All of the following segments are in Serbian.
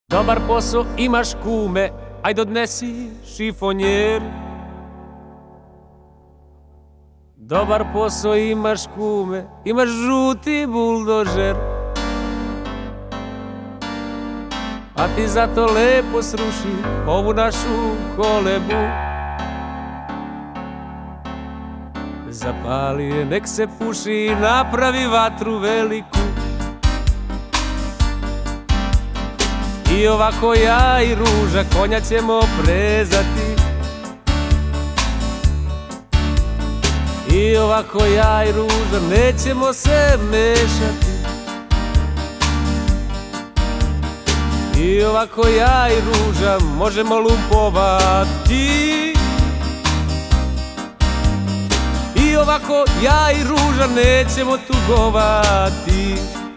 Dobar posao imaš kume, ajde odnesi šifonjer. Dobar posao imaš kume, imaš žuti buldožer. A ti zato lepo sruši ovu našu kolebu. Zapali je, nek se puši i napravi vatru veliku. I ovako ja i Ruža konja ćemo prezati. I ovako ja i Ruža nećemo se mešati. I ovako ja i Ruža možemo lumpovati. I ovako ja i Ruža nećemo tugovati.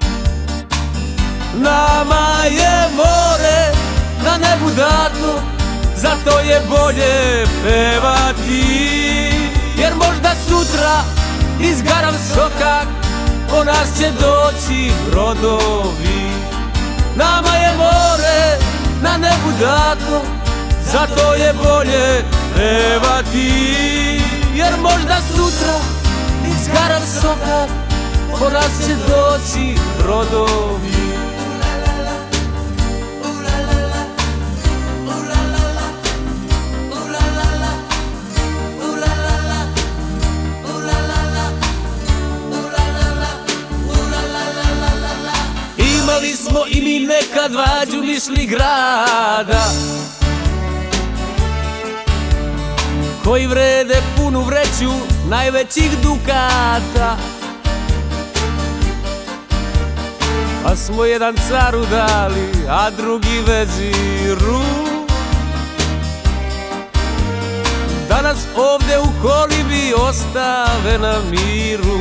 Nama je more na nebu dato, zato je bolje pevati. Jer možda sutra iz Garam Sokak po nas će doći brodovi. Nama je more na nebu dato, zato je bolje pevati. Jer možda sutra iz Garam Sokak po nas će doći brodovi. Imali smo i mi nekad Vađu Mišli grada, koji vrede punu vreću najvećih dukata. Pa smo jedan caru dali, a drugi veziru. Danas ovde u kolibi ostave na miru.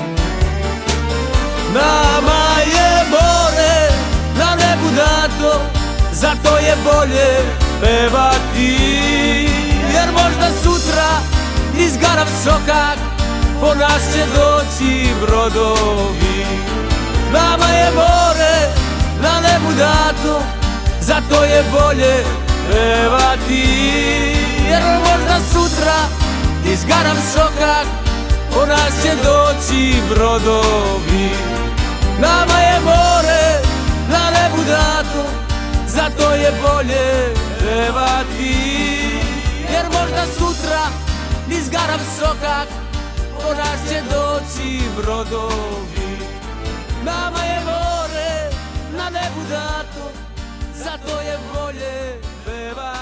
Nama je more na nebu dato, zato je bolje pevati. Jer možda sutra iz Garam Sokak po nas će doći brodovi. Nama je more na nebu dato, zato je bolje pevati. Jer možda sutra iz Garam Sokak po nas će doći brodovi. Nama je more na nebu dato, zato je bolje pevati. Jer možda sutra iz Garam Sokak po nas će doći brodovi. Nama je more na nebu dato, zato je bolje pevati.